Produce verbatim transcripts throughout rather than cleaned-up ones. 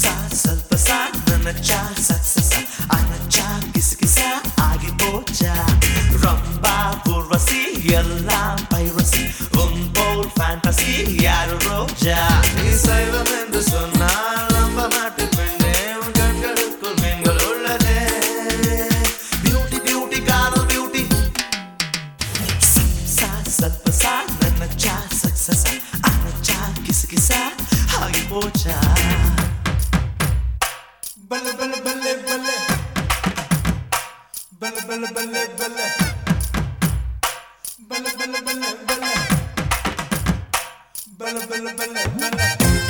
சா சல்ப சா நனச்சா சக்சஸா அனச்சா கிசு கிசா ஆகி போச்சா ரம்பா ஊர்வசி எல்லாம் பைரசி உன் போல் ஃபேண்டசி யாரு ரோஜா நீ சைவம் என்று சொன்னால் நம்ப மாட்டு பெண்ணே உன் கண்களுக்குள் மீன்கள் உள்ளதே பியூட்டி பியூட்டி காதல் பியூட்டி சா சல்ப சா நனச்சா சக்சஸா அனச்சா கிசு கிசா ஆகி போச்சா Belle, belle, belle, belle. Belle, belle, belle, belle. Belle, belle, belle, belle. Belle, belle, belle, belle.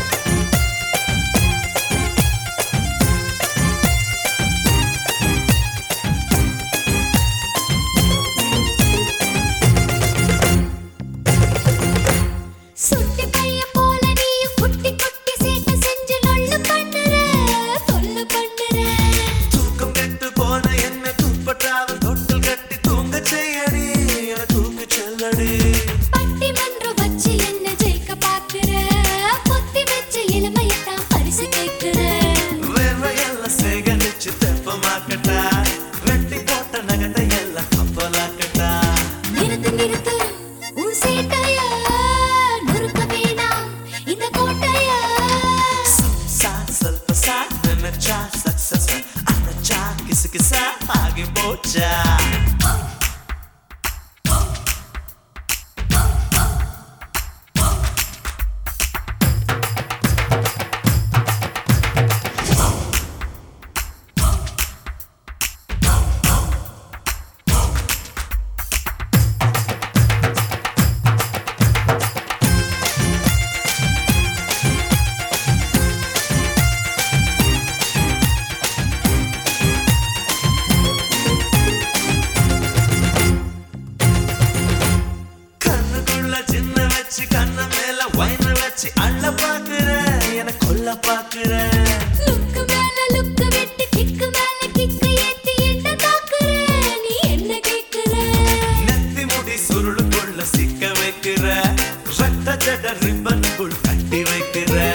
சுட்டி பையன் போல நீயும் குட்டி குட்டி சேட்டை செஞ்சு லொள்ளு பண்ணுற தொல்லு பண்ணுற தூக்கம் கெட்டு போன என்ன துப்பட்டாவில் தொட்டில் கட்டி தூங்க செய்யடி என தூக்கு செல்லடி பட்டிமன்றம் வச்சு என்ன ஜெயிக்க பாக்குற பொத்தி வச்ச இளமையத்தான் பரிசு கேட்கிற வேர்வையெல்லாம் சேகரிச்சு தெப்பமாக்கட்டா வெட்டி போட்ட நகத்தை எல்லாம் அப்பலாக்கட்டா நிறுத்து நிறுத்து உன் சேட்டைய நொறுக்க வேணாம் இந்த கோட்டைய சா சல்ப சா நனச்சா சக்சஸா அனச்சா கிசு கிசா ஆகி போச்சா சின்ன வச்சு கண்ண மேல வைன வச்சு அள்ள பாக்குற என கொல்ல பாக்குற லுக்கு மேல லுக்கு வெட்டி கிக்கு மேல கிக்கு ஏத்தி என்ன தாக்குற நீ என்ன கேக்குற நெத்தி முடி சுருளுக்குள்ள சிக்க வைக்கிற ரத்த ஜட ரிப்பனுக்குள் கட்டி வைக்கிற